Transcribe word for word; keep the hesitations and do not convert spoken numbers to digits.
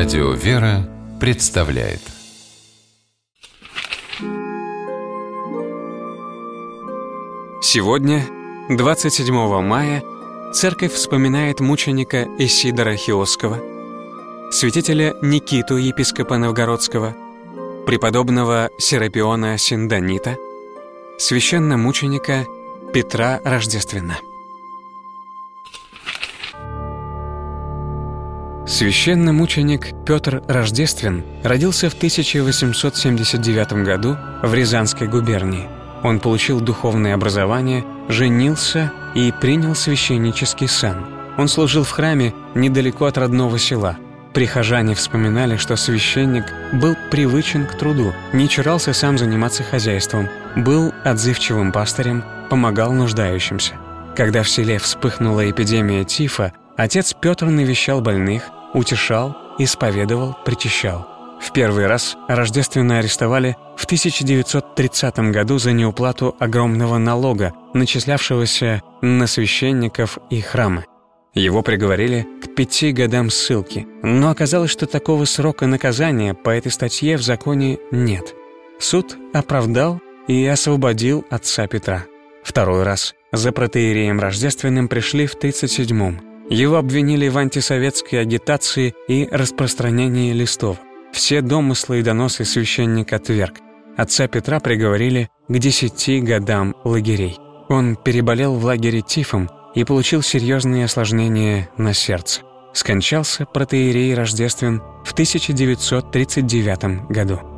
Радио «Вера» представляет. Сегодня, двадцать седьмого мая, Церковь вспоминает мученика Исидора Хиосского, святителя Никиту, епископа Новгородского, преподобного Серапиона Синдонита, священномученика Петра Рождествена. Священномученик Петр Рождествен родился в тысяча восемьсот семьдесят девятом году в Рязанской губернии. Он получил духовное образование, женился и принял священнический сан. Он служил в храме недалеко от родного села. Прихожане вспоминали, что священник был привычен к труду, не чурался сам заниматься хозяйством, был отзывчивым пастырем, помогал нуждающимся. Когда в селе вспыхнула эпидемия тифа, отец Петр навещал больных, утешал, исповедовал, причащал. В первый раз Рождествена арестовали в тысяча девятьсот тридцатом году за неуплату огромного налога, начислявшегося на священников и храмы. Его приговорили к пяти годам ссылки, но оказалось, что такого срока наказания по этой статье в законе нет. Суд оправдал и освободил отца Петра. Второй раз за протоиереем Рождественным пришли в тридцать седьмом. Его обвинили в антисоветской агитации и распространении листовок. Все домыслы и доносы священник отверг. Отца Петра приговорили к десяти годам лагерей. Он переболел в лагере тифом и получил серьезные осложнения на сердце. Скончался протоиерей Рождествен в тысяча девятьсот тридцать девятом году.